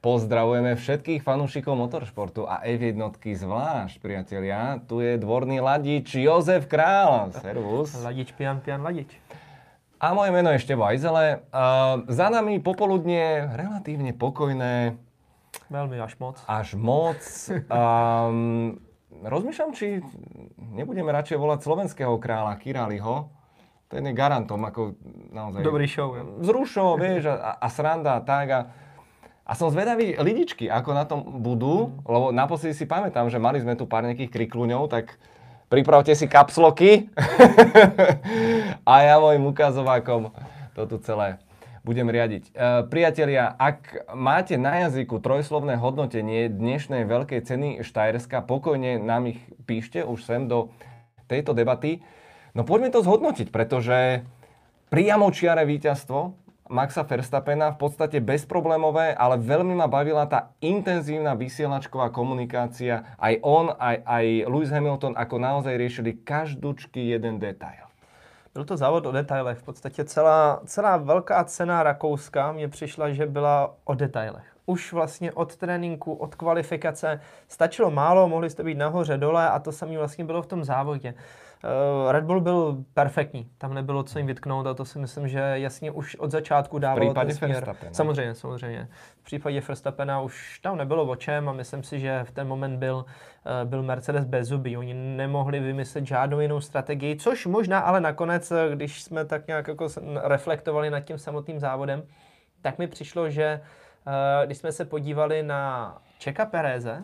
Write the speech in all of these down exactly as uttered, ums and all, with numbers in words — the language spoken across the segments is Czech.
Pozdravujeme všetkých fanúšikov motoršportu a ef jednotky zvlášť, priatelia. Tu je dvorný ladič Jozef Král. Servus. Ladič, pian, pian, ladič. A moje meno je Števo Ajzele. Uh, za nami popoludnie relatívne pokojné. Veľmi až moc. Až moc. Um, rozmýšľam, či nebudeme radšej volať slovenského kráľa Kiraliho. Ten je garantom, ako naozaj... Dobrý show. Ja. Vzrušo, vieš, a, a sranda a tak. A, a som zvedavý, lidičky, ako na tom budú, mm. lebo naposledy si pamätám, že mali sme tu pár nejakých krikluňov, tak pripravte si kapsloky a ja mojim ukazovákom to tu celé budem riadiť. E, priatelia, ak máte na jazyku trojslovné hodnotenie dnešnej veľkej ceny Štajerska, pokojne nám ich píšte už sem do tejto debaty. No poďme to zhodnotiť, pretože priamočiare víťazstvo Maxa Verstappena v podstate bezproblémové, ale veľmi ma bavila tá intenzívna vysielačková komunikácia. Aj on, aj, aj Lewis Hamilton, ako naozaj riešili každúčky jeden detail. Byl to závod o detailech. V podstatě celá, celá velká cena Rakouska mně přišla, že byla o detailech. Už vlastně od tréninku, od kvalifikace stačilo málo, mohli jste být nahoře, dole a to samé vlastně bylo v tom závodě. Red Bull byl perfektní, tam nebylo co jim vytknout a to si myslím, že jasně už od začátku dávalo ten směr. Samozřejmě, samozřejmě. V případě Verstappena už tam nebylo o čem a myslím si, že v ten moment byl, byl Mercedes bez zuby. Oni nemohli vymyslet žádnou jinou strategii, což možná ale nakonec, když jsme tak nějak jako reflektovali nad tím samotným závodem, tak mi přišlo, že když jsme se podívali na Čeka Pereze,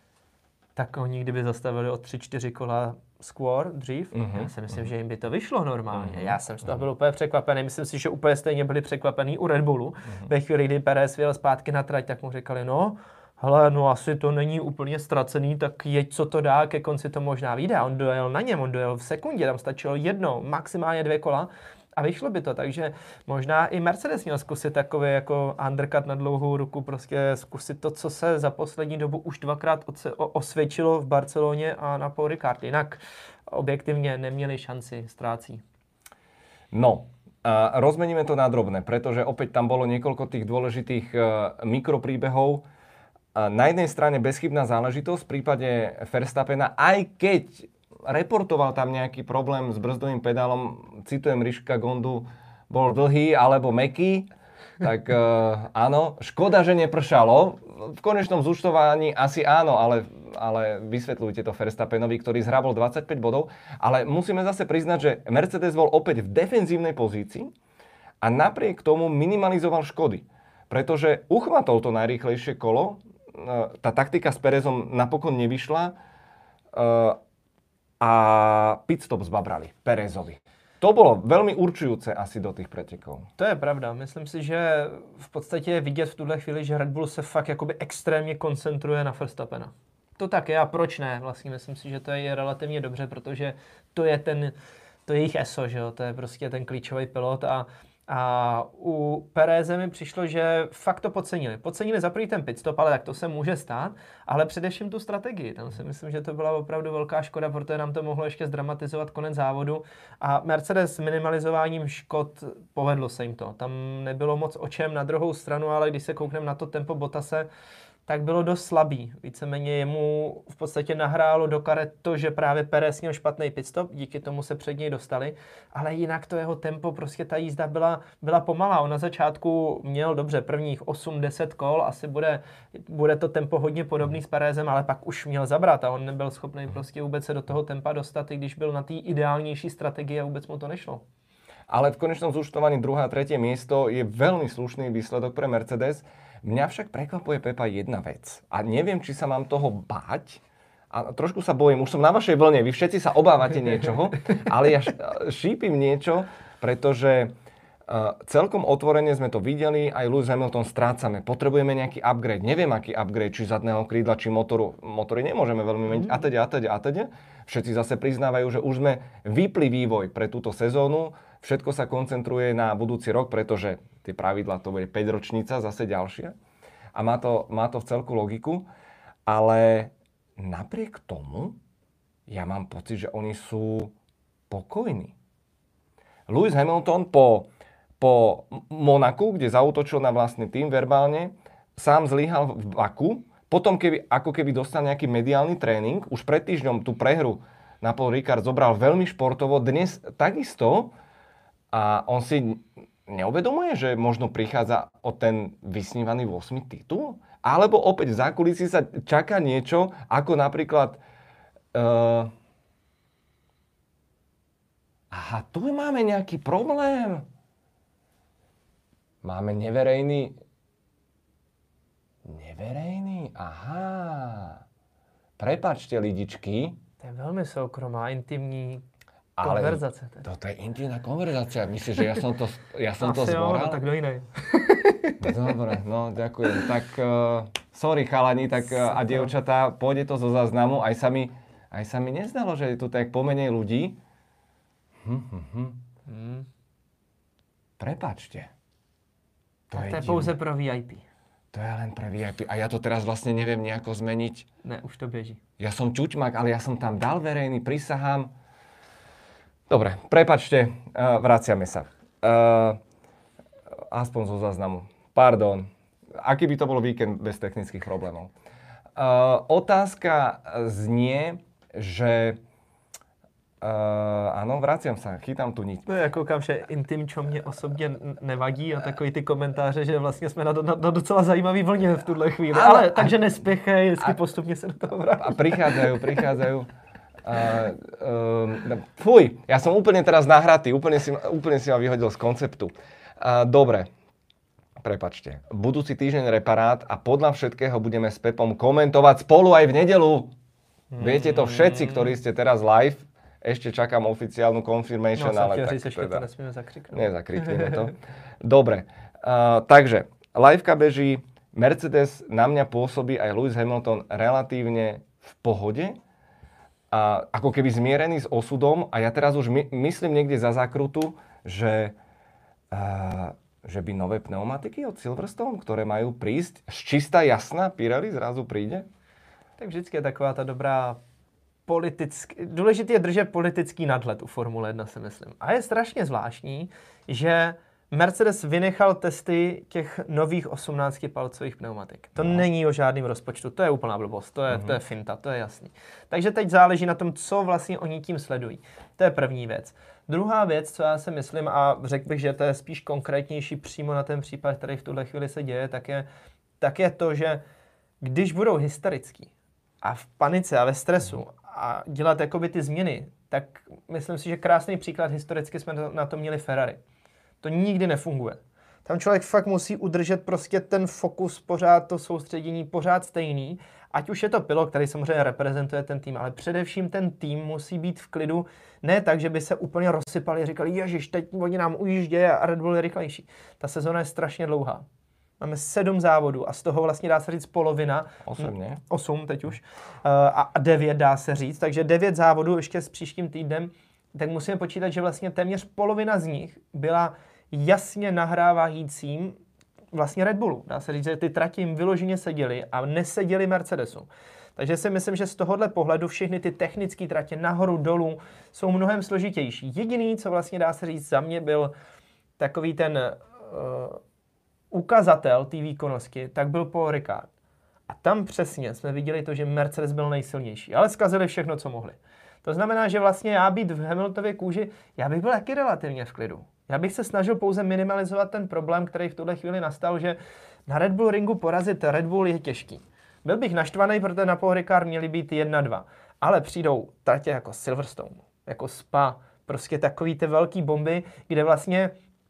tak oni kdyby zastavili o tři čtyři kola skôr, dřív, mm-hmm. já si myslím, mm-hmm. že jim by to vyšlo normálně. Mm-hmm. Já jsem z toho byl úplně překvapený. Myslím si, že úplně stejně byli překvapení u Red Bullu. Mm-hmm. Ve chvíli, kdy Perez vyjel zpátky na trať, tak mu říkali, no, hele, no asi to není úplně ztracený, tak jeď, co to dá, ke konci to možná vyjde. A on dojel na něm, on dojel v sekundě, tam stačilo jedno, maximálně dvě kola. A vyšlo by to, takže možná i Mercedes měl zkusit takový jako undercut na dlouhou ruku, prostě zkusit to, co se za poslední dobu už dvakrát osvědčilo v Barceloně a na Paul Ricard. Jinak objektivně neměli šanci, ztrácí. No, a rozmeníme to na drobné, pretože opäť tam bolo niekoľko tých dôležitých uh, mikropríbehov. Uh, na jednej strane bezchybná záležitosť v prípade Verstappena, aj keď reportoval tam nejaký problém s brzdovým pedálom, citujem Riška Gondu, bol dlhý alebo mäkký, tak e, áno, škoda, že nepršalo. V konečnom zúčtovaní asi áno, ale, ale vysvetľujte to Verstappenovi, ktorý zhrabol dvadsaťpäť bodov. Ale musíme zase priznať, že Mercedes bol opäť v defenzívnej pozícii a napriek tomu minimalizoval škody. Pretože uchmatol to najrýchlejšie kolo, e, tá taktika s Perezom napokon nevyšla, e, a pitstop zbabrali Perezovi. To bolo veľmi určujúce asi do tých pretekov. To je pravda. Myslím si, že v podstatě je vidět v tuhle chvíli, že Red Bull se fakt jakoby extrémně koncentruje na Verstappena. To tak je a proč ne? Vlastně myslím si, že to je relativně dobře, protože to je ten, to je jejich eso, že jo? To je prostě ten klíčový pilot a A u Pereze mi přišlo, že fakt to podcenili. Podcenili za první ten pitstop, ale tak to se může stát, ale především tu strategii. Tam si myslím, že to byla opravdu velká škoda, protože nám to mohlo ještě zdramatizovat konec závodu. A Mercedes s minimalizováním škod povedlo se jim to. Tam nebylo moc o čem na druhou stranu, ale když se koukneme na to tempo Bottase, tak bylo dost slabý. Víceméně jemu v podstatě nahrálo do karet to, že právě Perez měl špatný pitstop, díky tomu se před něj dostali, ale jinak to jeho tempo, prostě ta jízda byla, byla pomalá. On na začátku měl dobře prvních osm deset kol, asi bude, bude to tempo hodně podobný s Perezem, ale pak už měl zabrat a on nebyl schopný prostě vůbec se do toho tempa dostat, i když byl na té ideálnější strategii a vůbec mu to nešlo. Ale v konečnom zúčtovaní druhé a tretie miesto je veľmi slušný výsledok pre Mercedes. Mňa však prekvapuje, Pepa, jedna vec. A neviem, či sa mám toho báť. A trošku sa bojím, už som na vašej vlne, vy všetci sa obávate niečoho, ale ja šípim niečo, pretože uh, celkom otvorene sme to videli, aj Lewis Hamilton strácame. Potrebujeme nejaký upgrade. Neviem, aký upgrade, či zadného krídla, či motoru. Motory nemôžeme veľmi meniť. A teda, a teda, a teda. Všetci zase priznávajú, že už sme vypli vývoj pre túto sezónu. Všetko sa koncentruje na budúci rok, pretože tie pravidlá to bude päťročnica, zase ďalšia. A má to, má to v celku logiku. Ale napriek tomu ja mám pocit, že oni sú pokojní. Lewis Hamilton po, po Monaku, kde zaútočil na vlastný tým verbálne, sám zlyhal v Baku, potom keby, ako keby dostal nejaký mediálny tréning, už pred týždňom tú prehru na Paul Ricard zobral veľmi športovo, dnes takisto a on si neuvedomuje, že možno prichádza o ten vysnívaný ôsmy titul? Alebo opäť v zákulisí sa čaká niečo, ako napríklad uh... aha, tu máme nejaký problém. Máme neverejný... Neverejný? Aha. Prepáčte, lidičky. To je veľmi soukromá, intimní ale konverzace. Toto je intimná konverzácia. Myslíš, že ja som to, ja som to Asi zboral? Jo, no, tak do inej. Dobre, no ďakujem. Tak uh, sorry chalani, tak uh, a dievčatá, pôjde to zo záznamu. Aj sa mi, aj sa mi nezdalo, že je tu tak pomenej ľudí. Hm, hm, hm. Hmm. Prepáčte. To je, to je pouze pro V I P. To je len pre V I P. A ja to teraz vlastne neviem nejako zmeniť. Ne, už to beží. Ja som čuťmak, ale ja som tam dal verejný, prisahám. Dobre, prepáčte, uh, vraciame sa. Uh, aspoň zo záznamu. Pardon. Aký by to bol víkend bez technických problémov? Uh, otázka znie, že... Uh, ano, vraciam sa, chytám tu niť. No, já koukám, že intim, čo mě osobně nevadí a takový ty komentáře, že vlastně jsme na, na, na docela zajímavý vlně v tuhle chvíli. Ale, ale takže nespěchej, jestli postupně se do toho vrátí. A prichádzajú, prichádzajú. Uh, uh, fuj, ja som úplne teraz nahratý, úplne si, úplne si ma vyhodil z konceptu. Uh, dobre, prepačte. Budúci týždeň reparát a podľa všetkého budeme s Pepom komentovať spolu aj v nedeľu. Hmm. Viete to všetci, ktorí ste teraz live. Ešte čakám oficiálnu confirmation, no, ale tak ešte teda... to nesmieme zakriknúť. Nezakrikneme to. Dobre, uh, takže liveka beží, Mercedes na mňa pôsobí aj Lewis Hamilton relatívne v pohode, a ako keby zmierený s osudom a ja teraz už my, myslím niekde za zákrutu, že, uh, že by nové pneumatiky od Silverstone, ktoré majú prísť, z čistá jasná Pirelli zrazu príde? Tak vždycky je taková ta dobrá politický, důležitý je držet politický nadhled u Formule jedna, si myslím. A je strašně zvláštní, že Mercedes vynechal testy těch nových osmnáctipalcových pneumatik. To no. není o žádném rozpočtu, to je úplná blbost, to je, uh-huh. to je finta, to je jasný. Takže teď záleží na tom, co vlastně oni tím sledují. To je první věc. Druhá věc, co já si myslím, a řekl bych, že to je spíš konkrétnější přímo na ten případ, který v tuhle chvíli se děje, tak je, tak je to, že když budou hysterický a v panice a ve stresu a dělat jakoby ty změny, tak myslím si, že krásný příklad historicky jsme na to měli Ferrari. To nikdy nefunguje. Tam člověk fakt musí udržet prostě ten fokus, pořád to soustředění, pořád stejný. Ať už je to pilot, který samozřejmě reprezentuje ten tým, ale především ten tým musí být v klidu. Ne tak, že by se úplně rozsypali a říkali, ježiš, teď oni nám ujíždějí a Red Bull je rychlejší. Ta sezona je strašně dlouhá. Máme sedm závodů a z toho vlastně dá se říct polovina. Osm, ne? Osm teď už. A devět dá se říct. Takže devět závodů ještě s příštím týdnem. Tak musíme počítat, že vlastně téměř polovina z nich byla jasně nahrávajícím vlastně Red Bullu. Dá se říct, že ty trati jim vyloženě seděly a neseděly Mercedesu. Takže si myslím, že z tohohle pohledu všechny ty technické tratě nahoru, dolů jsou mnohem složitější. Jediný, co vlastně dá se říct za mě, byl takový ten uh, ukazatel té výkonnosti, tak byl Paul Ricard. A tam přesně jsme viděli to, že Mercedes byl nejsilnější, ale zkazili všechno, co mohli. To znamená, že vlastně já být v Hamiltově kůži, já bych byl taky relativně v klidu. Já bych se snažil pouze minimalizovat ten problém, který v tuhle chvíli nastal, že na Red Bull ringu porazit Red Bull je těžký. Byl bych naštvaný, protože na Paul Ricard měli být jedna dva. Ale přijdou tratě jako Silverstone, jako Spa, prostě takový ty velký bomby, kde vlastně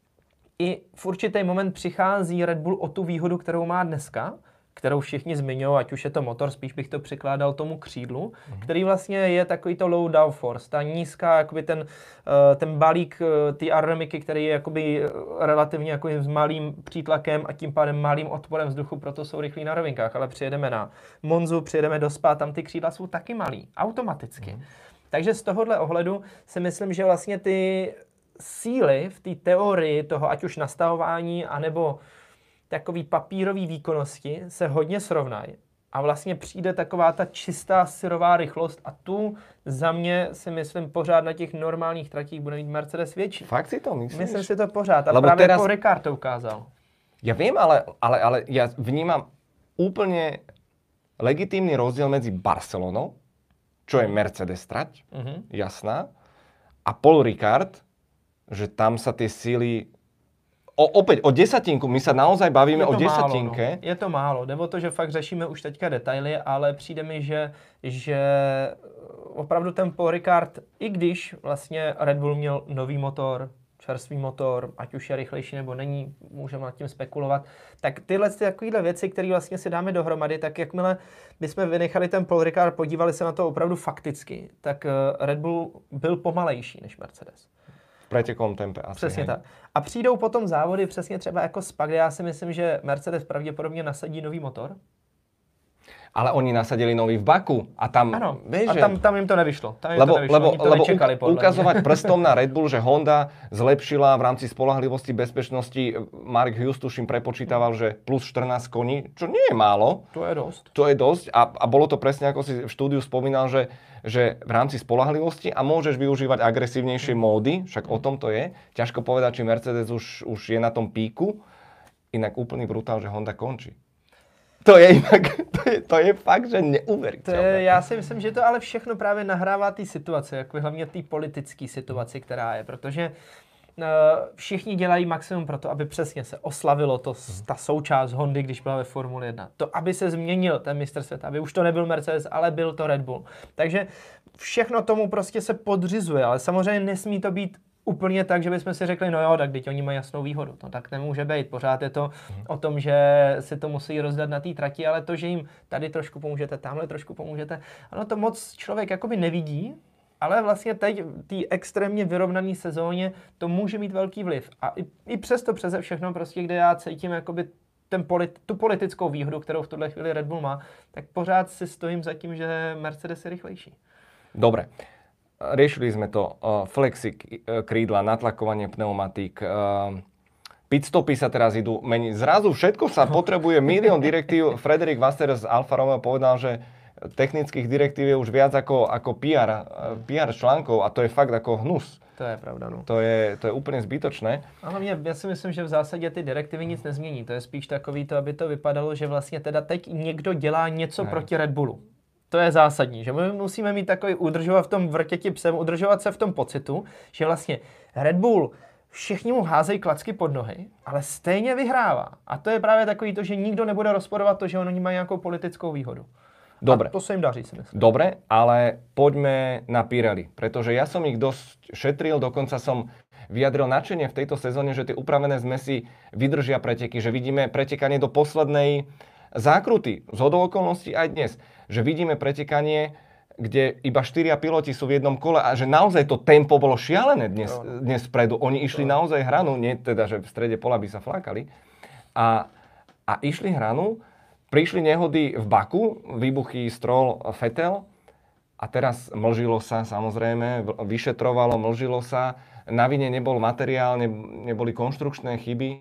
i v určitý moment přichází Red Bull o tu výhodu, kterou má dneska, kterou všichni zmiňují, ať už je to motor, spíš bych to přikládal tomu křídlu, mm. který vlastně je takový to low downforce, ta nízká, jakoby ten, ten balík té aerodynamiky, který je jakoby relativně jako s malým přítlakem a tím pádem malým odporem vzduchu, proto jsou rychlí na rovinkách, ale přijedeme na Monzu, přijedeme do Spa, tam ty křídla jsou taky malý, automaticky. Mm. Takže z tohohle ohledu si myslím, že vlastně ty síly v té teorii toho, ať už nastavování, anebo takový papírový výkonnosti se hodně srovnají a vlastně přijde taková ta čistá syrová rychlost a tu za mě si myslím pořád na těch normálních tratích bude mít Mercedes větší. Fakt si to myslíš? Myslím si to pořád a Lebo právě teraz... Paul Ricard to ukázal. Ja viem, ale, ale, ale ja vnímam úplne legitímny rozdiel medzi Barcelonou, čo je Mercedes trať, uh-huh. jasná, a Paul Ricard, že tam sa tie síly... O, opäť o desatinku, my sa naozaj bavíme o desatinke. Málo, no. Je to málo, jde o to, že fakt řešíme už teďka detaily, ale přijde mi, že, že opravdu ten Paul Ricard, i když vlastně Red Bull měl nový motor, čerstvý motor, ať už je rychlejší nebo není, můžeme nad tím spekulovat, tak tyhle ty takovýhle věci, které vlastně si dáme dohromady, tak jakmile bychom vynechali ten Paul Ricard, podívali se na to opravdu fakticky, tak Red Bull byl pomalejší než Mercedes. V pretekovém tempe asi. Přesně hej. tak. A přijdou potom závody přesně třeba jako Spa, kde já si myslím, že Mercedes pravděpodobně nasadí nový motor. Ale oni nasadili nový v Baku a tam, ano, vieš, a tam, tam jim to nevyšlo. Tam lebo, to nevyšlo. lebo, to lebo nečekali, uk- ukazovať prstom na Red Bull, že Honda zlepšila v rámci spoľahlivosti, bezpečnosti. Mark Hughes tuším prepočítaval, že plus štrnásť koní, čo nie je málo. To je dosť. To je dosť a, a bolo to presne, ako si v štúdiu spomínal, že, že v rámci spoľahlivosti a môžeš využívať agresívnejšie módy, však o tom to je. Ťažko povedať, či Mercedes už, už je na tom píku. Inak úplný brutál, že Honda končí. To je jinak, to je, to je fakt, že neuvěřitelné. Já si myslím, že to ale všechno právě nahrává té situaci, jako hlavně té politické situaci, která je, protože uh, všichni dělají maximum pro to, aby přesně se oslavilo to, ta součást Hondy, když byla ve Formule jedna. To, aby se změnil ten mistr světa, aby už to nebyl Mercedes, ale byl to Red Bull. Takže všechno tomu prostě se podřizuje, ale samozřejmě nesmí to být úplně tak, že bychom si řekli, no jo, tak teď oni mají jasnou výhodu. No tak nemůže být. Pořád je to hmm. o tom, že si to musí rozdat na té trati, ale to, že jim tady trošku pomůžete, tamhle trošku pomůžete, ano, to moc člověk jakoby nevidí, ale vlastně teď v té extrémně vyrovnané sezóně to může mít velký vliv. A i, i přesto přeze všechno prostě, kde já cítím jakoby ten polit, tu politickou výhodu, kterou v tuhle chvíli Red Bull má, tak pořád si stojím za tím, že Mercedes je rychlejší. Dobre. Riešili sme to, uh, flexy krídla, natlakovanie pneumatík, uh, pitstopy sa teraz idú meniť. Zrazu všetko sa potrebuje, milión direktív. Frederick Vasseur z Alfa Romeo povedal, že technických direktív je už viac ako, ako pé er, uh, pé er článkov a to je fakt ako hnus. To je pravda, no. To je, to je úplně zbytočné. Ale mě, já si myslím, že v zásadě ty direktivy nic nezmění. To je spíš takový to, aby to vypadalo, že vlastně teda teď někdo dělá něco ne. proti Red Bullu. To je zásadní, že my musíme mít takový udržovat v tom vrtěti psem, udržovat se v tom pocitu, že vlastně Red Bull všichni mu házejí klacky pod nohy, ale stejně vyhrává. A to je právě takový to, že nikdo nebude rozporovat to, že oni mají nějakou politickou výhodu. Dobre. A to se jim daří, si myslím. Dobre, ale poďme na Pirelli, pretože ja som ich dosť šetril, dokonca som vyjadril nadšenie v tejto sezóne, že tie upravené zmesy vydržia preteky, že vidíme pretekanie do poslednej zákruty, zhodou okolností aj dnes, že vidíme pretekanie, kde iba štyria piloti sú v jednom kole a že naozaj to tempo bolo šialené dnes, dnes vpredu. Oni išli naozaj hranu, nie teda, že v strede pola by sa flákali. A, a išli hranu, prišli nehody v Baku, výbuchy Stroll, Vettel a teraz mlžilo sa samozrejme, vyšetrovalo, mlžilo sa, na vine nebol materiál, ne, neboli konštrukčné chyby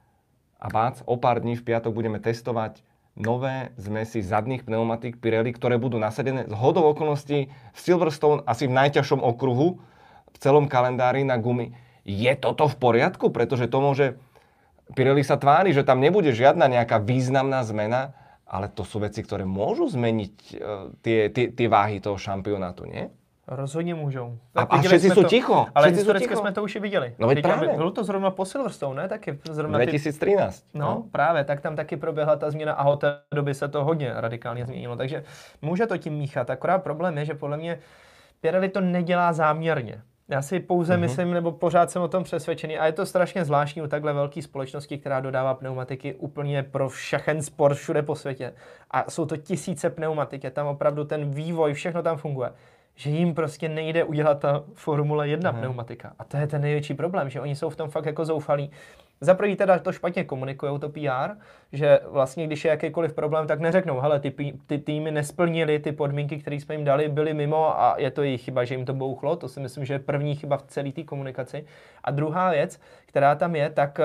a bác, o pár dní v piatok budeme testovať nové zmesy zadných pneumatík Pirelli, ktoré budú nasadené z hodou okolností v Silverstone, asi v najťažšom okruhu v celom kalendári na gumy. Je toto v poriadku? Pretože to môže... Pirelli sa tvári, že tam nebude žiadna nejaká významná zmena, ale to sú veci, ktoré môžu zmeniť uh, tie, tie, tie váhy toho šampionátu, nie? Rozhodně můžou. A, a všetci jsou ticho. Ale všetci historicky jsme to už i viděli. No veď právě. Bylo to zrovna po Silverstone, ne? Taky zrovna dva tisíce třináct. Ty... No, no, právě, tak tam taky proběhla ta změna a od té doby se to hodně radikálně změnilo. Takže může to tím míchat. Akorát problém je, že podle mě Pirelli to nedělá záměrně. Já si pouze uh-huh. myslím, nebo pořád jsem o tom přesvědčený, a je to strašně zvláštní u takhle velké společnosti, která dodává pneumatiky úplně pro všechen sport všude po světě. A jsou to tisíce pneumatik, je tam opravdu ten vývoj, všechno tam funguje. Že jim prostě nejde udělat ta Formule jedna hmm. pneumatika. A to je ten největší problém, že oni jsou v tom fakt jako zoufalí. Za první teda to špatně komunikujou, to P R, že vlastně když je jakýkoliv problém, tak neřeknou, hele, ty, ty týmy nesplnili ty podmínky, které jsme jim dali, byly mimo a je to jejich chyba, že jim to bouchlo. To si myslím, že je první chyba v celé té komunikaci. A druhá věc, která tam je, tak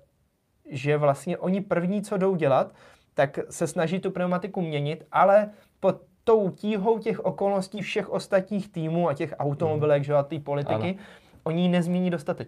že vlastně oni první, co jdou dělat, tak se snaží tu pneumatiku měnit, ale pod tou tíhou těch okolností všech ostatních týmů a těch automobilek, že a té politiky, ano. Oni ji nezmění dostatečně.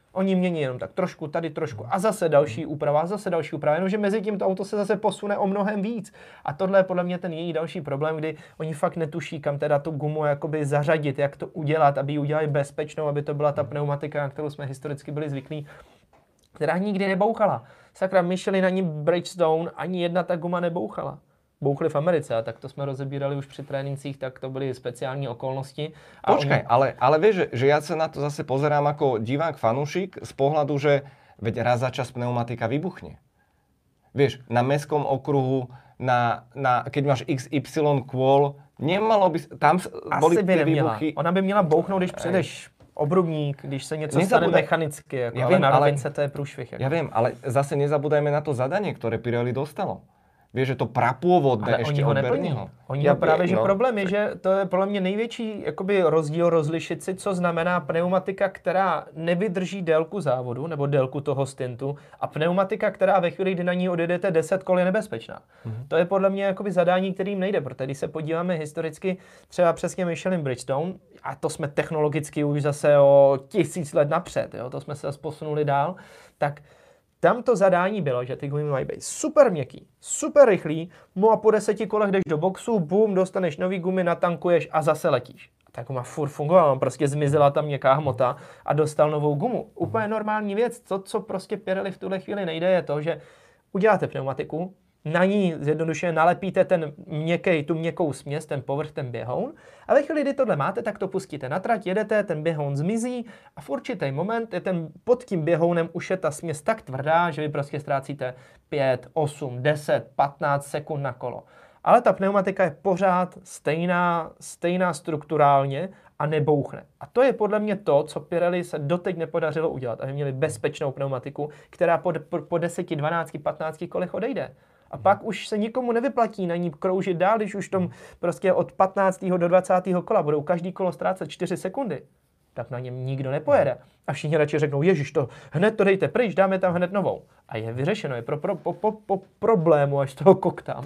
Oni mění jenom tak trošku, tady trošku a zase další úprava, zase další úprava, jenomže mezi tím to auto se zase posune o mnohem víc. A tohle je podle mě ten její další problém, kdy oni fakt netuší, kam teda tu gumu jakoby zařadit, jak to udělat, aby ji udělali bezpečnou, aby to byla ta pneumatika, na kterou jsme historicky byli zvyklí, která nikdy nebouchala. Sakra, Michelin ani Bridgestone, ani jedna ta guma nebouchala. Bouchli v Americe, a tak to jsme rozebírali už při trénincích, tak to byly speciální okolnosti. A Počkaj, oni... ale, ale vieš, že, že ja sa na to zase pozerám ako divák fanúšik z pohľadu, že veď raz za čas pneumatika vybuchne. Vieš, na mestskom okruhu, na, na, keď máš iks ypsilon kôl, nemalo by... Tam boli Asi by tie neměla. výbuchy... Ona by měla bouchnout, když předeš obrubník, když se něco stane mechanicky, jako, ja ale viem, na ale, rovince to je průšvih. Jako. Ja viem, ale zase nezabúdajme na to zadanie, ktoré Pirelli dostalo. Víš, že to prapůvodné ale ještě oni ho od neplní. Bernieho. Oni Já ho právě, že no. problém je, že to je podle mě největší jakoby rozdíl rozlišit si, co znamená pneumatika, která nevydrží délku závodu nebo délku toho stintu a pneumatika, která ve chvíli, kdy na ní odjedete deset kol, je nebezpečná. Mm-hmm. To je podle mě jakoby zadání, kterým nejde, protože když se podíváme historicky třeba přesně Michelin Bridgestone, a to jsme technologicky už zase o tisíc let napřed, jo, to jsme se zase posunuli dál, tak tam to zadání bylo, že ty gumy mají být super měkký, super rychlý, no a po deseti kolech jdeš do boxu, bum, dostaneš nový gumy, natankuješ a zase letíš. A ta guma furt fungovala, prostě zmizela tam měkká hmota a dostal novou gumu. Úplně normální věc, to, co prostě Pirelli v tuhle chvíli nejde, je to, že uděláte pneumatiku, na ní zjednodušeně nalepíte ten měkkej, tu měkkou směs, ten povrch, ten běhoun. A ve chvíli, kdy tohle máte, tak to pustíte na trať, jedete, ten běhoun zmizí a v určitý moment je ten, pod tím běhounem už je ta směs tak tvrdá, že vy prostě ztrácíte pět, osm, deset, patnáct sekund na kolo. Ale ta pneumatika je pořád stejná, stejná strukturálně a nebouchne. A to je podle mě to, co Pirelli se doteď nepodařilo udělat, aby měli bezpečnou pneumatiku, která po, po, po deseti, dvanácti, patnácti kolech odejde. A pak už se nikomu nevyplatí na ní kroužit dál, když už tom prostě od patnáctého do dvacátého kola budou každý kolo ztrácet čtyři sekundy. Tak na něm nikdo nepojede. A všichni radši řeknou, ježiš, to hned to dejte pryč, dáme tam hned novou. A je vyřešeno, je pro, pro, po, po, po problému až toho koktám.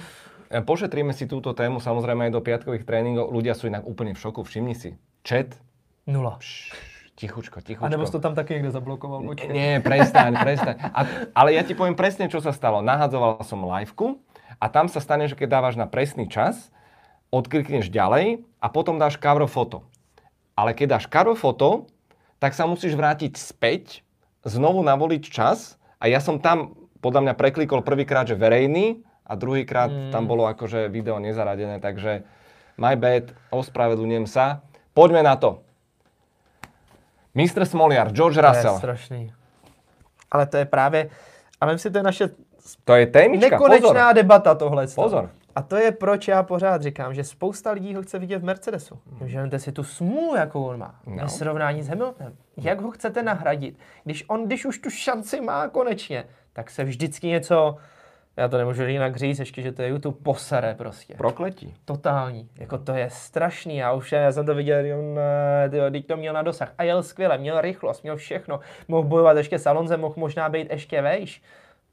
Pošetríme si túto tému samozrejme aj do piatkových tréningov. Ľudia sú inak úplne v šoku, všimni si. Chat. Nula. Pš, tichučko, tichučko. A nebo si to tam taky niekde zablokoval. Nie, nie, prestaň, prestaň. A, ale ja ti poviem presne, čo sa stalo. Nahadzoval som liveku a tam sa stane, že keď dávaš na presný čas, odklikneš ďalej a potom dáš cover foto. Ale keď dáš cover foto, tak sa musíš vrátiť späť, znovu navoliť čas a ja som tam podľa mňa preklikol prvýkrát, že verejný a druhýkrát mm. tam bolo akože video nezaradené, takže my bad, ospravedlňujem sa. Poďme na to. mister Smoliar, George Russell. To je strašný. Ale to je právě, a vem si, to je naše to je témička, nekonečná pozor. debata tohle. Pozor. A to je, proč já pořád říkám, že spousta lidí ho chce vidět v Mercedesu. Hmm. Že vemte si tu smůlu, jakou on má, no. Ve srovnání s Hamiltonem. Jak ho chcete nahradit? Když on, když už tu šanci má konečně, tak se vždycky něco, já to nemůžu jinak říct, ještě, že to je YouTube, posere prostě. Prokletí. Totální. Jako to je strašný. Já už já jsem to viděl, on, teď to měl na dosah. A jel skvěle, měl rychlost, měl všechno. Mohl bojovat ještě s Alonsem, mohl možná být ještě vejš.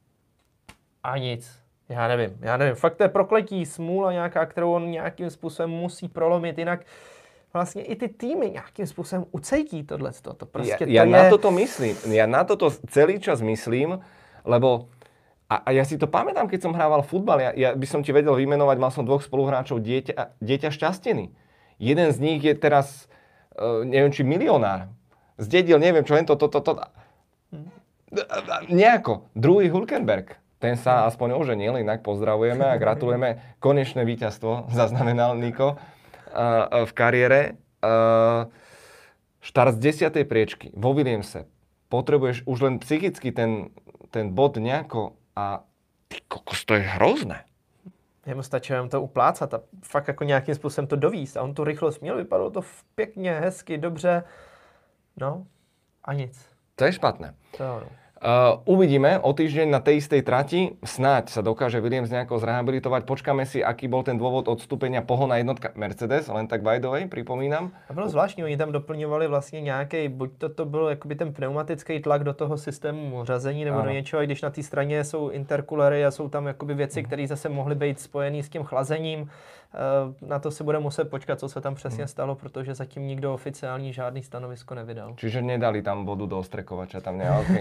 A nic. Já nevím, já nevím. Fakt to je prokletí, smůla nějaká, kterou on nějakým způsobem musí prolomit, jinak vlastně i ty týmy nějakým způsobem ucejtí tohleto. To prostě ja, to ja je... na toto myslím. Ja na toto celý čas myslím, lebo a, a ja si to pamätám, keď som hrával futbal, ja, ja by som ti vedel vymenovať, mal som dvoch spoluhráčov, dieťa, dieťa Šťastený. Jeden z nich je teraz, uh, neviem, či milionár. Zdedil, neviem, čo len to, to, to, to. Hmm. Nejako. Druhý Hülkenberg. Ten sa aspoň oženil, inak pozdravujeme a gratulujeme. Konečné víťazstvo zaznamenal Niko uh, v kariére. Uh, štart z desiatej priečky vo Williamse. Potrebuješ už len psychicky ten, ten bod nejako a ty kokos, to je hrozné. Jemu stačilo jen to uplácat a fakt jako nějakým způsobem to dovíst. A on tu rychlost měl, vypadalo to pěkně, hezky, dobře. No a nic. To je špatné. To je ono. Uh, uvidíme o týždeň na tej istej trati. Snáď sa dokáže Williams nejako zrehabilitovať. Počkáme si, aký bol ten dôvod odstúpenia pohona jednotka Mercedes, len tak by the way, pripomínam. A bylo zvláštní, oni tam doplňovali vlastně nějaký, buď to, to byl jakoby ten pneumatický tlak do toho systému řazení nebo ano. do něčeho, i když na té straně jsou intercoolery a jsou tam jakoby věci, které zase mohly být spojené s tím chlazením. Na to se bude muset počkat, co se tam přesně stalo, protože zatím nikdo oficiální žádný stanovisko nevydal. Čiže nedali tam vodu do ostrekovača, tam ne, okay.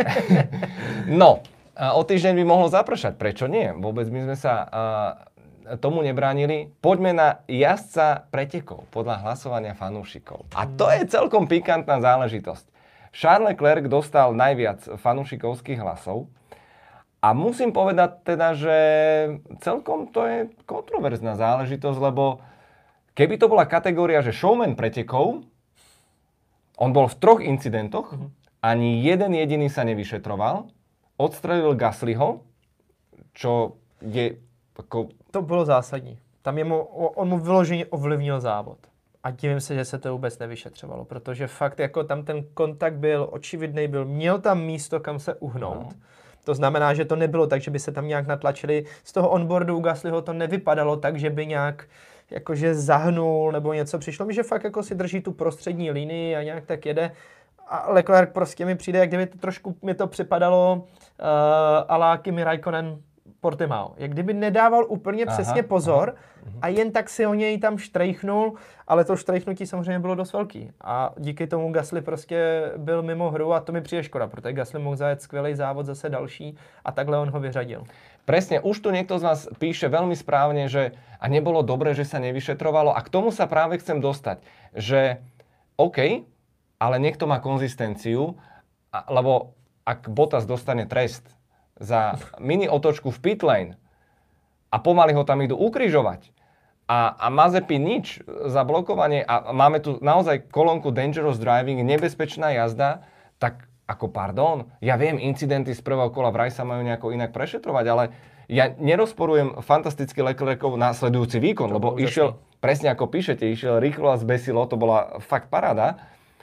No, o týždeň by mohlo zapršať. Prečo nie? Vôbec my sme sa uh, tomu nebránili. Poďme na jazdca pretekov podľa hlasovania fanúšikov. A to je celkom pikantná záležitosť. Charles Leclerc dostal najviac fanúšikovských hlasov. A musím povedať teda, že celkom to je kontroverzná záležitosť, lebo keby to bola kategória, že showman pretekov, on bol v troch incidentoch, uh-huh. ani jeden jediný sa nevyšetroval, odstrelil Gaslyho, čo je ako... To bylo zásadní. Tam je mu, on mu vyloženě ovlivnil závod. A divím se, že se to vůbec nevyšetřovalo, protože fakt jako tam ten kontakt byl očividný, byl, měl tam místo, kam se uhnout. No. To znamená, že to nebylo tak, že by se tam nějak natlačili. Z toho onboardu u Gaslyho to nevypadalo tak, že by nějak jakože zahnul nebo něco. Přišlo mi, že fakt jako si drží tu prostřední linii a nějak tak jede. A Leclerc prostě mi přijde, jak kdyby to trošku mi to připadalo uh, a la Kimi Raikkonen Portimao. Jak kdyby nedával úplně aha, přesně pozor aha. a jen tak si o něj tam štrejchnul, ale to štrejchnutí samozřejmě bylo dost velký. A díky tomu Gasly prostě byl mimo hru a to mi přijde škoda, protože Gasly mohl zajet skvělý závod zase další a takhle on ho vyřadil. Presne, už tu niekto z vás píše veľmi správne, že a nebolo dobré, že sa nevyšetrovalo a k tomu sa práve chcem dostať, že OK, ale niekto má konzistenciu, a, lebo ak Bottas dostane trest za mini otočku v pit lane a pomaly ho tam idú ukrižovať a, a Mazepin nič za blokovanie a máme tu naozaj kolónku dangerous driving, nebezpečná jazda, tak ako pardon, ja viem, incidenty z prvého kola vraj sa majú nejako inak prešetrovať, ale ja nerozporujem fantastický Leclercov následujúci výkon, to lebo išiel, presne ako píšete, išiel rýchlo a zbesilo, to bola fakt paráda,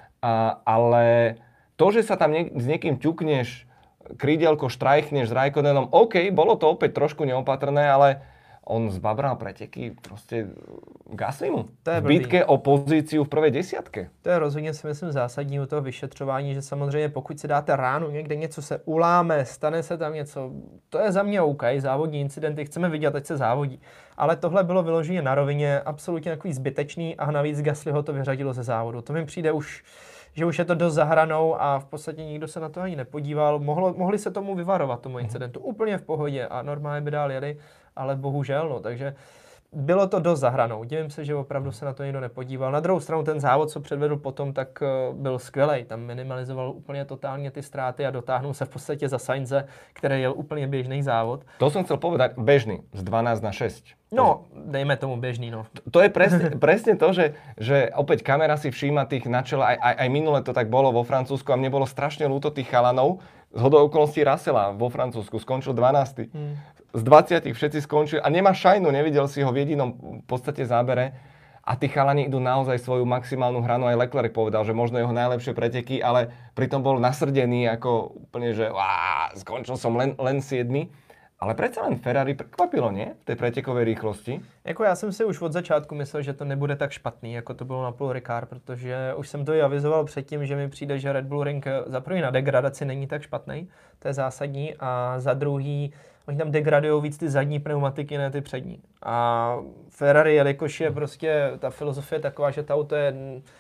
a, ale to, že sa tam nie, s niekým ťukneš, krídelko štrajchneš s Raikkonenom, OK, bolo to opäť trošku neopatrné, ale on zbabral preteky proste Gaslymu. V bitke o pozíciu v prvej desiatke. To je rozhodně si myslím zásadní u toho vyšetřování, že samozřejmě pokud si dáte ránu, někde něco se uláme, stane se tam něco, to je za mě OK, závodní incidenty, chceme vidět, ať se závodí. Ale tohle bylo vyloženě na rovině absolutně takový zbytečný a navíc Gaslyho to vyřadilo ze závodu. To mi přijde už, že už je to dost za hranou a v podstatě nikdo se na to ani nepodíval. Mohlo, mohli se tomu vyvarovat, tomu incidentu, úplně v pohodě a normálně by dál jeli, ale bohužel, no, takže bylo to dost za hranou. Divím se, že opravdu se na to nikdo nepodíval. Na druhou stranu ten závod, co předvedl potom, tak byl skvělej. Tam minimalizoval úplně totálně ty ztráty a dotáhnul se v podstatě za Sainze, který jel úplně běžný závod. To som chcel povedať, bežný, z dvanásť na šesť. No, dejme tomu bežný, no. To je presne, presne to, že, že opäť kamera si všíma tých na čele, aj, aj, aj minule to tak bolo vo Francúzsku a mne bolo strašne ľúto tých chalanov. Zhodou okolností Russella vo Francúzsku skončil dvanásty. Hmm. Z dvadsiatich všetci skončili a nemá šajnu, nevidel si ho v jedinom v podstate zábere. A tí chalani idú naozaj svoju maximálnu hranu. Aj Leclerc povedal, že možno jeho najlepšie preteky, ale pritom bol nasrdený ako úplne, že á, skončil som len, len siedmy. Ale predsa len Ferrari prekvapilo, nie? V tej pretekovej rýchlosti. Jako já jsem si už od začátku myslel, že to nebude tak špatný, jako to bylo na Paul Ricard, protože už jsem to i avizoval předtím, že mi přijde, že Red Bull Ring za první na degradaci není tak špatný, to je zásadní, a za druhý, oni tam degradují víc ty zadní pneumatiky, ne ty přední. A Ferrari, jelikož je prostě ta filozofie taková, že to auto je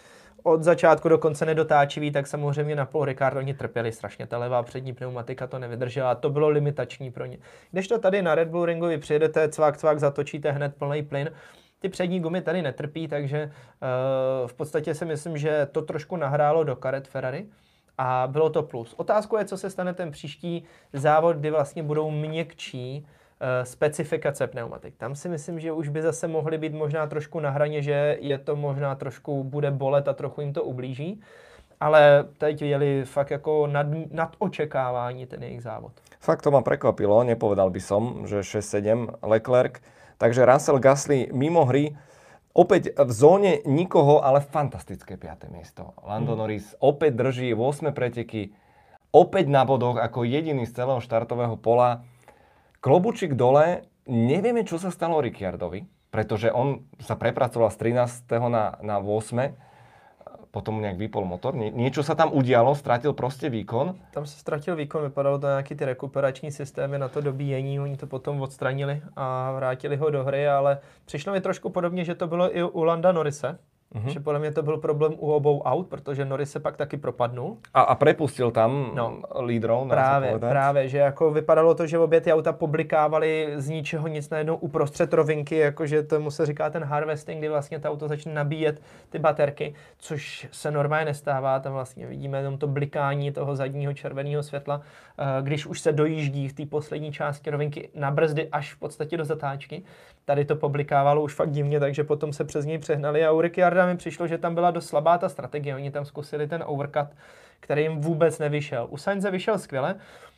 od začátku do konce nedotáčivý, tak samozřejmě na Paul Ricard oni trpěli strašně. Ta levá přední pneumatika to nevydržela a to bylo limitační pro ně. Když to tady na Red Bull Ringu vy přijedete, cvak, cvak, zatočíte hned plný plyn, ty přední gumy tady netrpí, takže uh, v podstatě si myslím, že to trošku nahrálo do karet Ferrari a bylo to plus. Otázkou je, co se stane ten příští závod, kdy vlastně budou měkčí specifikace pneumatik. Tam si myslím, že už by zase mohly být možná trošku na hraně, že je to možná trošku bude bolet a trochu jim to ublíží, ale teď jeli fakt jako nad, nad očekávání ten jejich závod. Fakt to ma prekvapilo, nepovedal by som, že šesť sedem Leclerc, takže Russell, Gasly mimo hry, opäť v zóne nikoho, ale fantastické piate miesto. Lando hmm. Norris opäť drží ôsme preteky, opäť na bodoch ako jediný z celého štartového pola. Klobučík dole, nevieme, čo sa stalo Ricciardovi, pretože on sa prepracoval z trinásteho na, na ôsme potom nejak vypol motor. Nie, niečo sa tam udialo, ztratil prostě výkon. Tam se ztratil výkon, vypadalo to nějaký ty rekuperační systémy na to dobíjení, oni to potom odstranili a vrátili ho do hry, ale přišlo mi trošku podobně, že to bylo i u Landa Norrise. Mm-hmm. Že podle mě to byl problém u obou aut, protože Norris se pak taky propadnul. A, a prepustil tam no, lídrov. Právě, právě, že jako vypadalo to, že obě ty auta publikávaly z ničeho nic najednou uprostřed rovinky, jakože tomu se říká ten harvesting, kdy vlastně to auto začne nabíjet ty baterky, což se normálně nestává, tam vlastně vidíme jenom to blikání toho zadního červeného světla, když už se dojíždí v té poslední části rovinky na brzdy až v podstatě do zatáčky. Tady to publikávalo už fakt divně, takže potom se přes něj přehnali a u Ricciarda mi přišlo, že tam byla dost slabá ta strategie. Oni tam zkusili ten overcut, který jim vůbec nevyšel. U Sainze vyšel skvěle,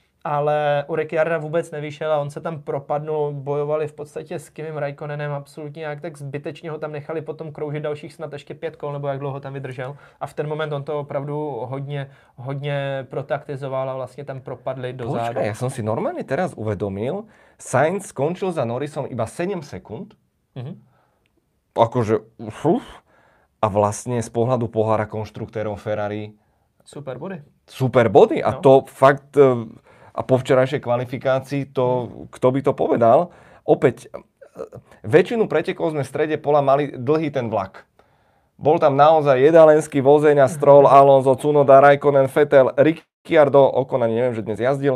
ale u Ricciarda vůbec nevyšel a on se tam propadnul, bojovali v podstatě s Kimim Raikkonenem absolutně jak tak zbytečně ho tam nechali potom kroužit dalších snad ještě pět kol, nebo jak dlouho tam vydržel. A v ten moment on to opravdu hodně, hodně protaktizoval a vlastně tam propadli do zádu. Počkaj, ja som si normálne teraz uvedomil, Sainz skončil za Norrisom iba sedem sekúnd. Mhm. Akože, uf, a vlastne z pohľadu pohára konštruktérov Ferrari super body. Super body. A no. to fakt, a po včerajšej kvalifikácii, to, kto by to povedal, opäť, väčšinu pretekov sme v strede pola mali dlhý ten vlak. Bol tam naozaj jedalenský vozeň a Stroll, Alonso, Tsunoda, Raikkonen, Vettel, Ricciardo, Ocon ani neviem, že dnes jazdil.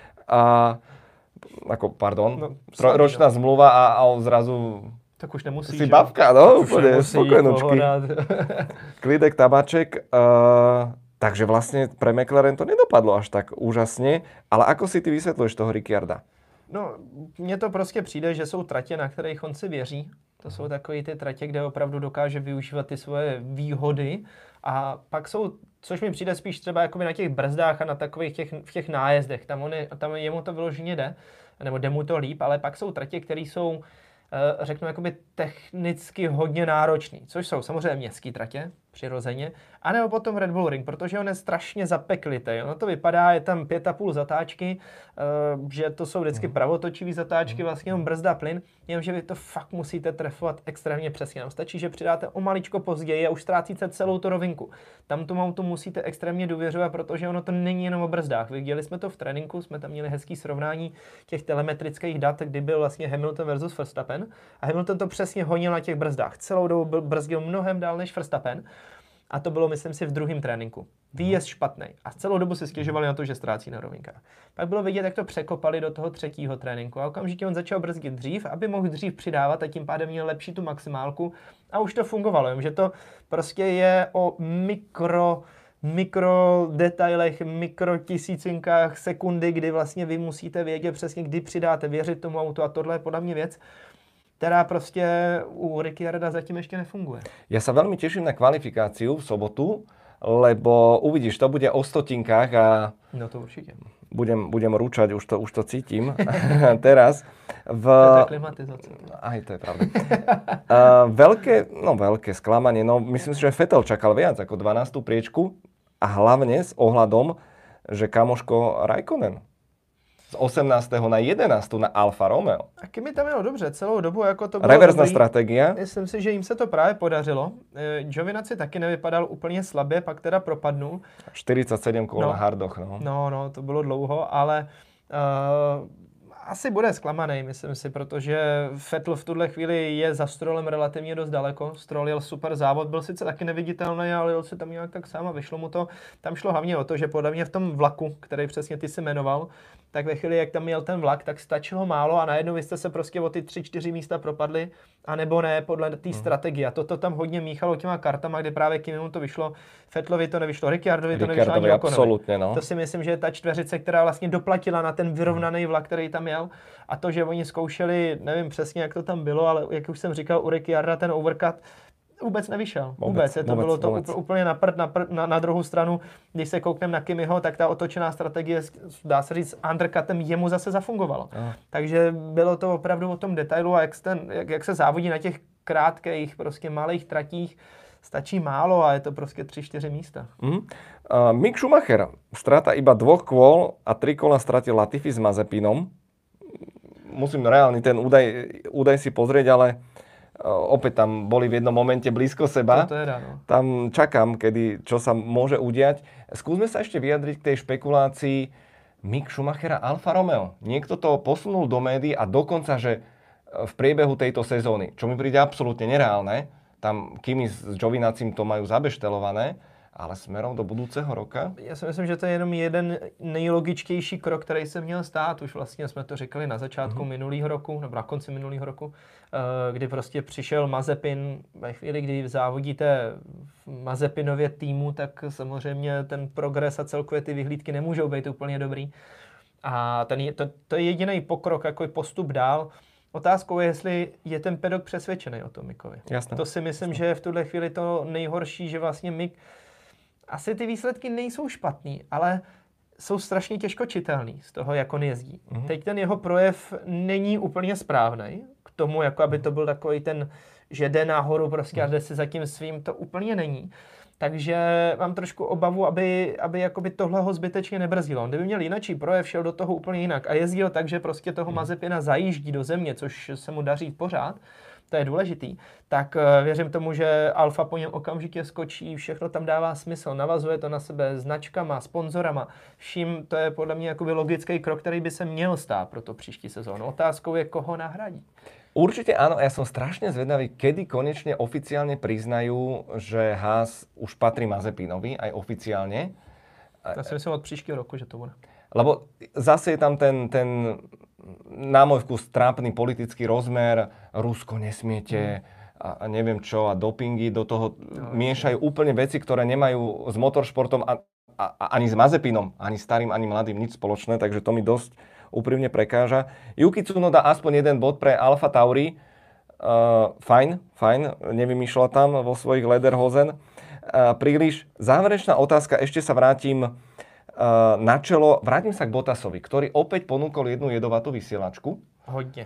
A, ako, pardon, no, ročná no. zmluva a, a zrazu... Tak už nemusí, si babka, no, úplne spokojnočky. Klidek, tabaček. Uh, takže vlastne pre McLaren to nedopadlo až tak úžasně. Ale ako si ty vysvětluješ toho Ricciarda? No, mně to prostě přijde, že jsou tratě, na kterých on si věří. To jsou takové ty tratě, kde opravdu dokáže využívat ty svoje výhody. A pak jsou, což mi přijde spíš třeba jakoby na těch brzdách a na takových těch, v těch nájezdech. Tam, on je, tam jemu to vyloženě jde, nebo jde mu to líp, ale pak jsou tratě, které jsou řeknu, jakoby technicky hodně náročný, což jsou samozřejmě městské tratě, přirozeně, anebo potom Red Bull Ring, protože on je strašně zapeklitý. Ono to vypadá, je tam pět a půl zatáčky, že to jsou vždycky pravotočivý zatáčky, vlastně on brzda plyn, jenomže vy to fakt musíte trefovat extrémně přesně. Nám stačí, že přidáte o maličko později a už ztrácíte celou tu rovinku. Tam tomu autu musíte extrémně důvěřovat, protože ono to není jenom o brzdách. Viděli jsme to v tréninku, jsme tam měli hezký srovnání těch telemetrických dat, kdy byl vlastně Hamilton versus Verstappen a Hamilton to přesně honil na těch brzdách. Celou dobu brzdil mnohem dál než Verstappen. A to bylo, myslím si, v druhém tréninku. Výjezd špatný. A celou dobu si stěžovali na to, že ztrácí na rovinkách. Pak bylo vidět, jak to překopali do toho třetího tréninku. A okamžitě on začal brzdit dřív, aby mohl dřív přidávat a tím pádem měl lepší tu maximálku. A už to fungovalo. Jen, že to prostě je o mikro, mikro detailech, mikro tisícinkách sekundy, kdy vlastně vy musíte vědět přesně, kdy přidáte, věřit tomu autu. A tohle je podle mě věc, která prostě u Ricciarda zatím ešte nefunguje. Ja sa veľmi teším na kvalifikáciu v sobotu, lebo uvidíš, to bude o stotinkách a... No to určite. Budem, budem rúčať, už to, už to cítim teraz. V... To je tá klimatizácia. Aj to je pravda. uh, veľké, no veľké sklamanie, no myslím si, že Vettel čakal viac ako dvanástu priečku a hlavne s ohľadom, že kamoško Raikkonen z osemnásteho na jedenástu na Alfa Romeo. A Kimi tam jelo dobře, celou dobu jako to bylo reverzná dobrý. strategie. Myslím si, že jim se to právě podařilo. Giovinazzi taky nevypadal úplně slabě, pak teda propadnul. čtyřicet sedm kol no. na hardoch, no. No, no, to bylo dlouho, ale uh, asi bude zklamaný, myslím si, protože Vettel v tuhle chvíli je za Strollem relativně dost daleko. Stroll jel super závod, byl sice taky neviditelný, ale jel si tam nějak tak sám a vyšlo mu to. Tam šlo hlavně o to, že podle mě v tom vlaku, který přesně ty si jmenoval, tak ve chvíli, jak tam jel ten vlak, tak stačilo málo a najednou vy jste se prostě o ty tři, čtyři místa propadli, anebo ne, podle té hmm. strategie. A toto tam hodně míchalo těma kartama, kde právě Kimimu to vyšlo, Vettelovi to nevyšlo, Ricciardovi to nevyšlo ani absolutně, no. To si myslím, že je ta čtveřice, která vlastně doplatila na ten vyrovnaný vlak, který tam jel. A to, že oni zkoušeli, nevím přesně, jak to tam bylo, ale jak už jsem říkal, u Ricciarda ten overcut vůbec nevyšel. Vůbec. vůbec. Je to vůbec, bylo to vůbec. úplně na, prd, na, prd, na, na druhou stranu. Když se koukneme na Kimiho, tak ta otočená strategie, dá se říct, undercutem jemu zase zafungovalo. Ah. Takže bylo to opravdu o tom detailu a jak, ten, jak, jak se závodí na těch krátkých, prostě malých tratích, stačí málo a je to prostě tři čtyři místa. Mm. Uh, Mick Schumacher, strata iba dvoch kôl a tri kola stratil Latifi s Mazepinom. Musím reálny ten údaj, údaj si pozrieť, ale opäť tam boli v jednom momente blízko seba. To je ráno. Tam čakám, kedy, čo sa môže udiať. Skúsme sa ešte vyjadriť k tej špekulácii Mick Schumacher a Alfa Romeo. Niekto to posunul do médií a dokonca, že v priebehu tejto sezóny, čo mi príde absolútne nereálne, tam Kimi s Giovinazim to majú zabeštelované, ale směrem do budoucího roka? Já si myslím, že to je jenom jeden nejlogičtější krok, který se měl stát. Už vlastně jsme to řekli na začátku mm-hmm. minulého roku, nebo na konci minulého roku, kdy prostě přišel Mazepin. Ve chvíli, kdy závodíte v Mazepinově týmu, tak samozřejmě ten progres a celkově ty vyhlídky nemůžou být úplně dobrý. A ten, to, to je jediný pokrok, jako postup dál. Otázkou je, jestli je ten pedok přesvědčený o tom Mickovi. Jasné. To si myslím, Jasné. že je v tuhle chvíli to nejhorší, že vlastně Mick, asi ty výsledky nejsou špatný, ale jsou strašně těžko čitelný z toho, jak on jezdí. Mm-hmm. Teď ten jeho projev není úplně správný k tomu, jako aby to byl takový ten, že jde nahoru prostě a jde si za tím svým, to úplně není. Takže mám trošku obavu, aby, aby jakoby tohle ho zbytečně nebrzdilo. On kdyby měl jinačí projev, šel do toho úplně jinak a jezdil tak, že prostě toho Mazepina zajíždí do země, což se mu daří pořád, to je důležitý, tak věřím tomu, že Alfa po něm okamžitě skočí, všechno tam dává smysl, navazuje to na sebe značkama, sponzorama, vším to je podle mě jakoby logický krok, který by se měl stát pro to příští sezónu. Otázkou je, koho nahradí. Určite áno, ja som strašne zvedavý, kedy konečne oficiálne priznajú, že Haas už patrí Mazepinovi, aj oficiálne. Ja si myslím od príštího roku, že to bude. Lebo zase je tam ten, ten na môj vkus trápny politický rozmer, Rusko nesmiete a, a neviem čo, a dopingy do toho no, miešajú úplne veci, ktoré nemajú s motoršportom a, a, a ani s Mazepinom, ani starým, ani mladým nič spoločné, takže to mi dosť úprimne prekáža. Yuki Tsunoda aspoň jeden bod pre Alfa Tauri. Uh, fajn, fajn, nevymýšľa tam vo svojich Lederhosen. Uh, príliš. Záverečná otázka, ešte sa vrátim uh, na čelo. Vrátim sa k Bottasovi, ktorý opäť ponúkol jednu jedovatú vysielačku. Hodne.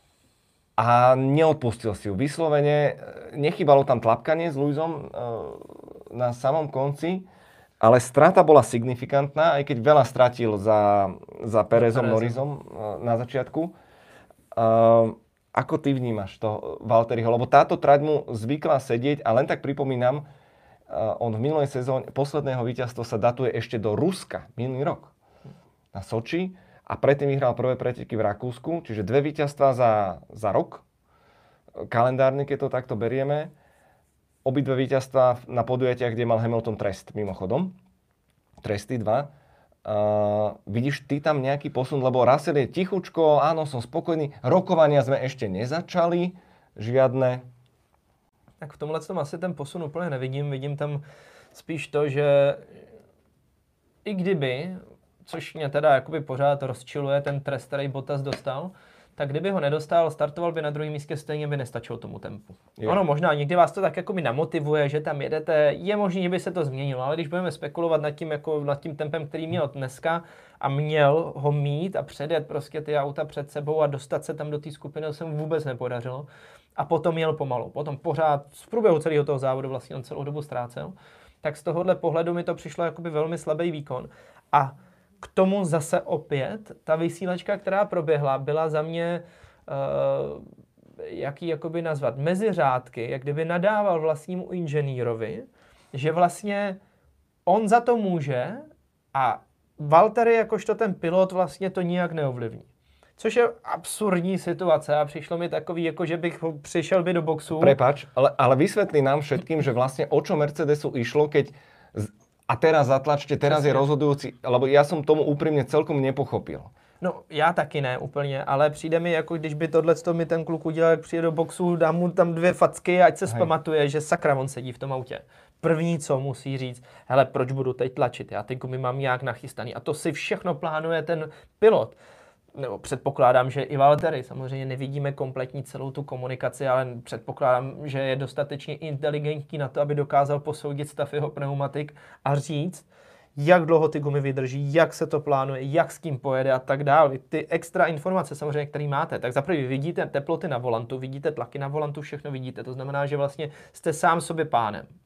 A neodpustil si ju. Vyslovene, nechybalo tam tlapkanie s Luisom uh, na samom konci. Ale strata bola signifikantná, aj keď veľa stratil za, za Perezom, Norrisom na začiatku. Uh, ako ty vnímaš to, Valtteriho? Lebo táto trať mu zvykla sedieť a len tak pripomínam, uh, on v minulej sezóne posledného víťazstva sa datuje ešte do Ruska, minulý rok, na Soči a predtým vyhral prvé preteky v Rakúsku, čiže dve víťazstvá za, za rok, kalendárne, keď to takto berieme. Obidve víťazstvá na podujatiach, kde mal Hamilton trest, mimochodom. Tresty dva. Uh, vidíš ty tam nejaký posun? Lebo Russell je tichučko, áno, som spokojný. Rokovania sme ešte nezačali, žiadne. Tak v tomhle tom asi ten posun úplně nevidím. Vidím tam spíš to, že i kdyby, což mě teda jakoby pořád rozčiluje ten trest, který Bottas dostal, tak kdyby ho nedostal, startoval by na druhém místě, stejně by nestačilo tomu tempu. Jo. Ono možná někdy vás to tak jako mi namotivuje, že tam jedete, je možné, že by se to změnilo, ale když budeme spekulovat nad tím, jako nad tím tempem, který měl dneska a měl ho mít a předjet prostě ty auta před sebou a dostat se tam do té skupiny, se mu vůbec nepodařilo. A potom jel pomalu, potom pořád v průběhu celého toho závodu vlastně on celou dobu ztrácel. Tak z tohohle pohledu mi to přišlo jakoby velmi slabý výkon. A k tomu zase opět, ta vysílačka, která proběhla, byla za mě, uh, jak ji jakoby nazvat, mezi řádky, jak kdyby nadával vlastnímu inženýrovi, že vlastně on za to může a Valtteri jakožto ten pilot vlastně to nijak neovlivní. Což je absurdní situace a přišlo mi takový, jako že bych přišel by do boxu. Prepač, ale, ale vysvetlí nám všetkým, že vlastně o čo Mercedesu išlo, keď z... a teraz zatlačte, teraz je rozhodujúci, lebo ja som tomu úprimne celkom nepochopil. No, já taky ne úplně, ale přijde mi, jako když by tohleto mi ten kluk udělal, jak přijde do boxu, dám mu tam dvě facky, ať se zpamatuje, že sakra, on sedí v tom autě. První, co musí říct, hele, proč budu teď tlačit, já ty gumy mám nějak nachystaný. A to si všechno plánuje ten pilot. Nebo předpokládám, že i Valtteri, samozřejmě nevidíme kompletní celou tu komunikaci, ale předpokládám, že je dostatečně inteligentní na to, aby dokázal posoudit stav jeho pneumatik a říct, jak dlouho ty gumy vydrží, jak se to plánuje, jak s kým pojede a tak dále. Ty extra informace samozřejmě, které máte, tak za první vidíte teploty na volantu, vidíte tlaky na volantu, všechno vidíte. To znamená, že vlastně jste sám sobě pánem.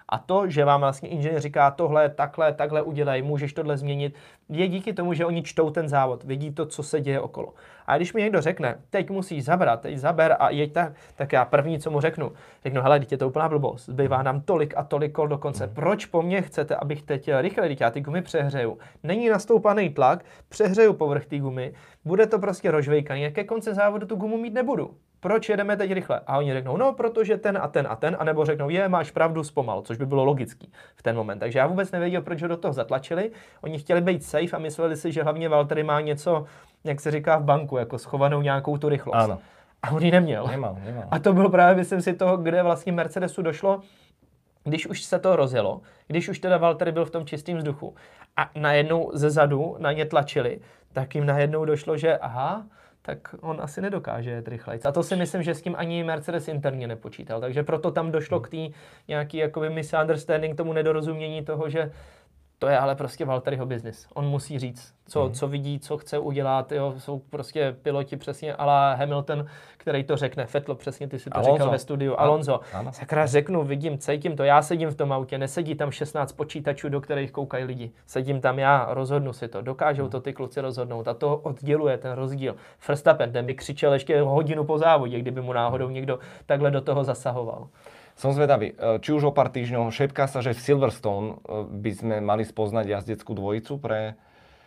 A to, že vám vlastně inženýr říká tohle, takhle, takhle udělej, můžeš tohle změnit, je díky tomu, že oni čtou ten závod, vědí to, co se děje okolo. A když mi někdo řekne, teď musíš zabrat, teď zaber a jeď tak, tak já první, co mu řeknu, řeknu, hele, teď je to úplná blbost, zbývá nám tolik a tolik kol do konce. Proč po mně chcete, abych teď rychle, teď já ty gumy přehřeju? Není nastoupaný tlak, přehřeju povrch té gumy, bude to prostě rozžvejkaný, ke konci závodu tu gumu mít nebudu. Proč jedeme teď rychle? A oni řeknou, no, protože ten a ten a ten, anebo řeknou, je, máš pravdu, zpomal, což by bylo logický v ten moment. Takže já vůbec nevěděl, proč ho do toho zatlačili. Oni chtěli být safe a mysleli si, že hlavně Valtteri má něco, jak se říká v banku, jako schovanou nějakou tu rychlost. Ano. A on ji neměl. Nemal, nemal. A to bylo právě, myslím si, toho, kde vlastně Mercedesu došlo, když už se to rozjelo, když už teda Valtteri byl v tom čistém vzduchu a najednou ze zadu na ně tlačili, tak jim najednou došlo, že aha, tak on asi nedokáže jet rychlejc. A to si myslím, že s tím ani Mercedes interně nepočítal. Takže proto tam došlo k té nějaký jakoby misunderstanding, tomu nedorozumění toho, že to je ale prostě Valtteriho biznis. On musí říct, co, hmm. co vidí, co chce udělat. Jo. Jsou prostě piloti přesně a la Hamilton, který to řekne. Vettel, přesně ty si to Alonso. Říkal ve studiu. Alonso. Ano. Sakra, řeknu, vidím, cítím to. Já sedím v tom autě, nesedí tam šestnáct počítačů, do kterých koukají lidi. Sedím tam já, rozhodnu si to. Dokážou hmm. to ty kluci rozhodnout. A to odděluje ten rozdíl. Verstappen, ten by křičel ještě hodinu po závodě, kdyby mu náhodou někdo takhle do toho zasahoval. Som zvedavý, či už o pár týždňov šepká sa, že v Silverstone by sme mali spoznať jazdeckú dvojicu pre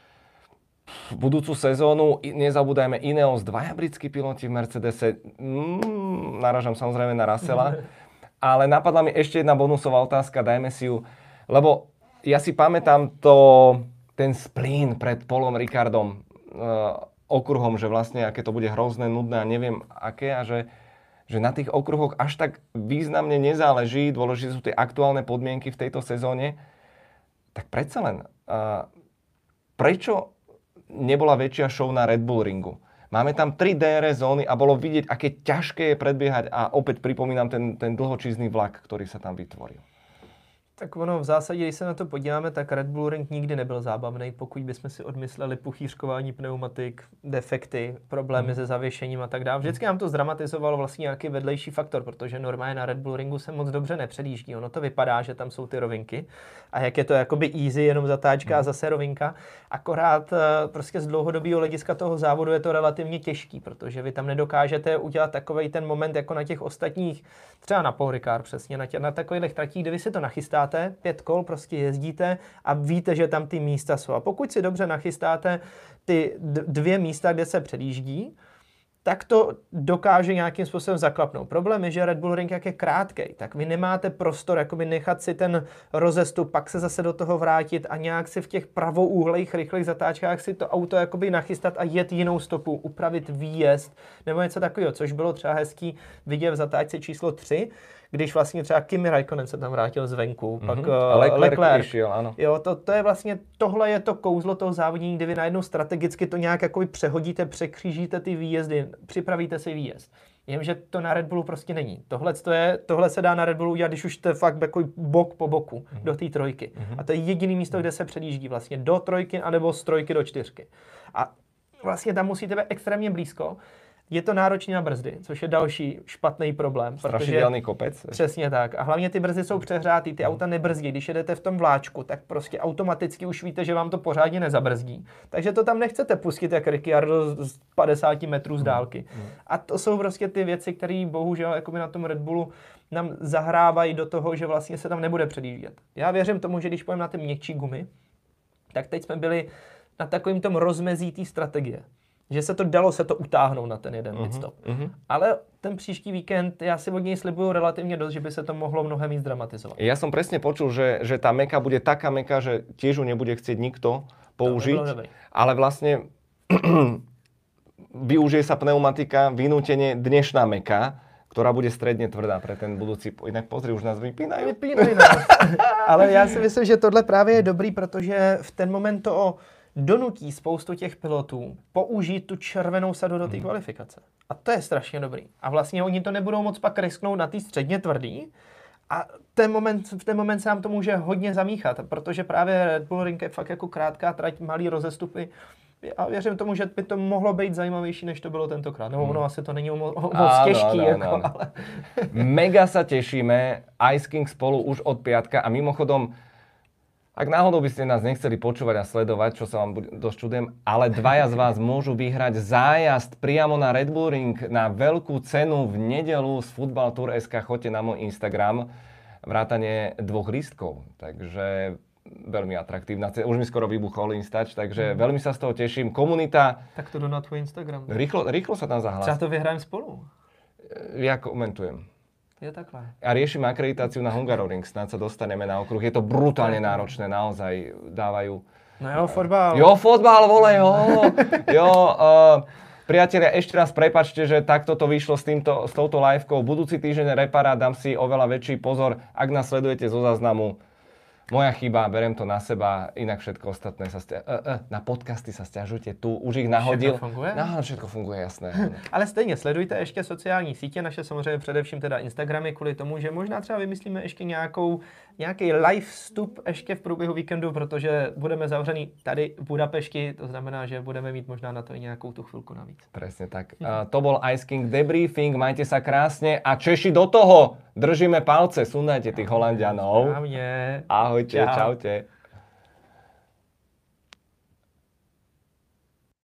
budúcu sezónu. Nezabúdajme, Ineos, dvaja britskí piloti v Mercedese. Mm, naražam samozrejme na Russella. Ale napadla mi ešte jedna bonusová otázka, dajme si ju. Lebo ja si pamätám to, ten splín pred Paulom Ricardom uh, okruhom, že vlastne aké to bude hrozné, nudné a neviem aké a že že na tých okruhoch až tak významne nezáleží, dôležité sú tie aktuálne podmienky v tejto sezóne, tak predsa len, uh, prečo nebola väčšia show na Red Bull ringu? Máme tam tri dé er es zóny a bolo vidieť, aké ťažké je predbiehať a opäť pripomínam ten, ten dlhočízny vlak, ktorý sa tam vytvoril. Tak ono v zásadě, když se na to podíváme, tak Red Bull Ring nikdy nebyl zábavný, pokud bychom si odmysleli puchýřkování pneumatik, defekty, problémy mm. se zavěšením a tak dále. Vždycky nám to zdramatizovalo vlastně nějaký vedlejší faktor, protože normálně na Red Bull Ringu se moc dobře nepředjíždí. Ono to vypadá, že tam jsou ty rovinky a jak je to jakoby easy, jenom zatáčka mm. a zase rovinka. Akorát prostě z dlouhodobého hlediska toho závodu je to relativně těžký, protože vy tam nedokážete udělat takovej ten moment jako na těch ostatních, třeba na Paul Ricard přesně, na, tě, na takových tratích, kde vy si to nachystáte, pět kol prostě jezdíte a víte, že tam ty místa jsou. A pokud si dobře nachystáte ty dvě místa, kde se předjíždí, tak to dokáže nějakým způsobem zaklapnout. Problém je, že Red Bull Ring jak je krátkej, tak vy nemáte prostor jakoby nechat si ten rozestup, pak se zase do toho vrátit a nějak si v těch pravouhlejch, rychlých zatáčkách si to auto jakoby nachystat a jet jinou stopu, upravit výjezd nebo něco takového, což bylo třeba hezký vidět v zatáčce číslo tři, když vlastně třeba Kimi Raikkonen se tam vrátil zvenku, mm-hmm. pak uh, Leclerc, Leclerc. Išel, ano. Jo, to, to je vlastně, tohle je to kouzlo toho závodění, kdy vy najednou strategicky to nějak jakoby přehodíte, překřížíte ty výjezdy, připravíte si výjezd. Jenže to na Red Bullu prostě není. Tohle, to je, tohle se dá na Red Bullu udělat, když už to je fakt jako bok po boku mm-hmm. do té trojky. Mm-hmm. A to je jediné místo, kde se předjíždí vlastně do trojky anebo z trojky do čtyřky. A vlastně tam musíte být extrémně blízko. Je to náročné na brzdy, což je další špatný problém. Strašidelný kopec. Přesně tak. A hlavně ty brzdy jsou přehrátý, ty auta nebrzdí. Když jedete v tom vláčku, tak prostě automaticky už víte, že vám to pořádně nezabrzdí. Takže to tam nechcete pustit jak Ricciardo z padesáti metrů z dálky. A to jsou prostě ty věci, které bohužel jakoby na tom Red Bullu nám zahrávají do toho, že vlastně se tam nebude předjíždět. Já věřím tomu, že když půjdeme na ty měkčí gumy, tak teď jsme byli na takovým tom rozmezí té strategie. Že se to dalo se to utáhnout na ten jeden pit stop. Uh-huh. Ale ten příští víkend, já si od něj slibuju relativně dost, že by se to mohlo mnohem víc dramatizovat. Ja som presne počul, že, že tá meka bude taká meka, že tiež ju nebude chcieť nikto použiť, ale vlastne využije sa pneumatika, vynútene dnešná meka, ktorá bude stredne tvrdá pre ten budúci. Inak pozri, už nás vypínajú. Vypínajú nás. Ale já si myslím, že tohle právě je dobrý, protože v ten moment to donutí spoustu těch pilotů použít tu červenou sadu do té hmm. kvalifikace. A to je strašně dobrý. A vlastně oni to nebudou moc pak risknout na té středně tvrdý. A ten moment, v ten moment se nám to může hodně zamíchat, protože právě Red Bull Ring je fakt jako krátká trať, malý rozestupy. a věřím tomu, že by to mohlo být zajímavější, než to bylo tentokrát. Nebo ono asi to není mo- moc Áno, těžký, áno, jako, áno. ale... Mega sa tešíme, Ice King spolu už od piatka a mimochodom, ak náhodou by ste nás nechceli počúvať a sledovať, čo sa vám dosť čudujem, ale dvaja z vás môžu vyhrať zájazd priamo na Red Bull Ring na veľkú cenu v nedeľu z Football Tour bodka es ká. Choďte na môj Instagram, vrátane dvoch lístkov. Takže veľmi atraktívna cena. Už mi skoro vybuchol Instač, takže mm. veľmi sa z toho teším. Komunita... Tak to jdu na tvůj Instagram. Rýchlo, rýchlo sa tam zahlásí. Třeba to vyhrajeme spolu. Ja komentujem. Je takhle. A riešime akreditáciu na Hungaroring, snáď sa dostaneme na okruh. Je to brutálne náročné, naozaj dávajú... No jo, fotbal. Jo, fotbal, vole, jo. Jo, uh, priatelia, ešte raz prepáčte, že takto to vyšlo s, týmto, s touto livekou. Budúci týždeň reparát, dám si oveľa väčší pozor, ak nás sledujete zo záznamu. Moja chyba, berem to na seba, inak všetko ostatné sa stia- uh, uh, na podcasty sa sťažujte, tu už ich nahodil. Všechno funguje? No, všetko funguje, jasné. Ale stejně, sledujte ještě sociální sítě, naše samozřejmě především teda Instagramy, kvůli tomu, že možná třeba vymyslíme ještě nějakou, nějaký live vstup ještě v průběhu víkendu, protože budeme zavřený tady v Budapešti, to znamená, že budeme mít možná na to i nějakou tu chvilku navíc. Presne tak. Uh, to bol Ice King debriefing, majte sa krásne a Češi do toho! Držíme palce, sundajte tých Holandianov. Správně. Ahojte, Čau. čaute.